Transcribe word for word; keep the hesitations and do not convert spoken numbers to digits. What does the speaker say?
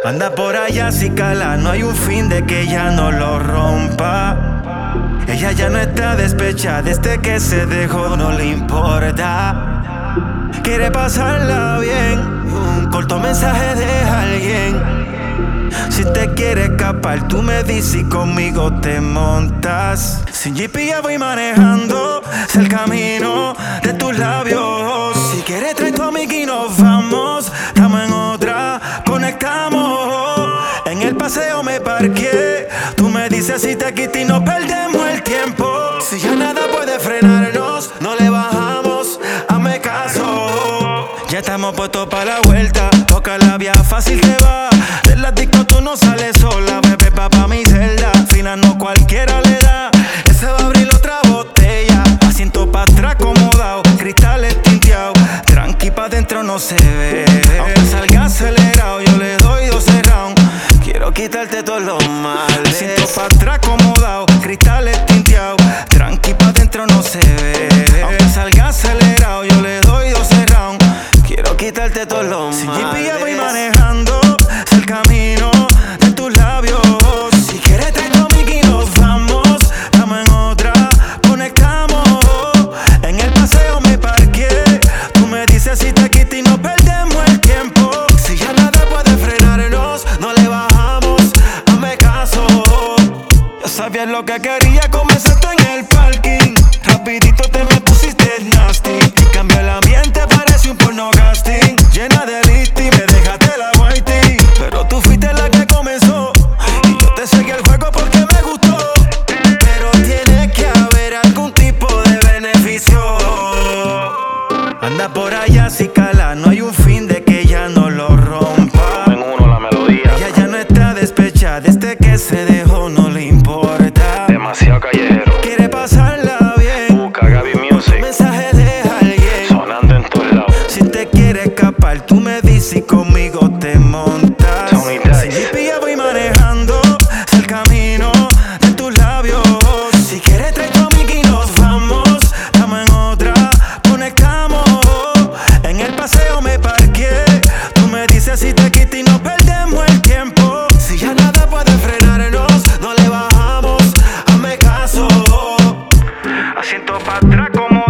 Anda por allá si cala, no hay un fin de que ella no lo rompa. Ella ya no está despechada, desde que se dejó no le importa. Quiere pasarla bien, un corto mensaje de alguien. Si te quieres escapar, tú me dices y conmigo te montas. Sin G P S voy manejando, sé el camino de tus labios. Si quieres trae tu amiga y nos vamos. Estamos en otra, conectamos. En el paseo me parqué. Tú me dices si te quitas y no perdemos el tiempo. Si ya nada puede frenarnos, no le bajamos, hazme caso. Ya estamos puestos para la vuelta, toca la vía fácil te va. De la disco tú no sales sola, bebé pa' pa' mi celda. Fina no cualquiera le da, ese va a abrir otra botella. Asiento pa' atrás acomodado, cristales tinteados. Tranqui pa' dentro no se ve, aunque salga acelerado yo le doy doce rounds. Quiero quitarte todos los males. Asiento pa' atrás acomodado, cristales tinteados. Tranqui pa' dentro no se ve, aunque salga acelerado yo le doy doce rounds. Quiero quitarte todos los males. Sin G P S voy manejando, sé el camino de tus labios. Si quieres trae tu amiga y nos vamos. Estamos en otra, conectamos. En el paseo me parqué. Tú me dices si te quitas y no perdemos el tiempo. Si ya nada puede frenarnos, no le bajamos, hazme caso. Yo sabía lo que quería, comenzaste en el parking. Rapidito te me pusiste nasty y cambió el ambiente, parece un porno casting. Llena de listi, me dejaste la whitey. Pero tú fuiste la que comenzó y yo te seguí el juego porque me gustó. Pero tiene que haber algún tipo de beneficio. Anda por allá si cala, no hay un fin de que ella no lo rompa. En uno la melodía, Ella ya no está despechada, desde que se dejó no le importa. demasiado callejero. Quiere pasarla bien, Busca Gaby Music, mensaje de alguien. sonando en todos lados. Si te quieres escapar, tú me dices y conmigo te montas. Tony Dice. Sin G P S voy manejando, sé el camino de tus labios. Si quieres trae tu amiga y nos vamos. Estamos en otra, conectamos. En el paseo me parqué. Tú me dices si te quitas y no perdemos el tiempo. Si ya nada puede frenarnos, no le bajamos, hazme caso. Asiento pa' atrás como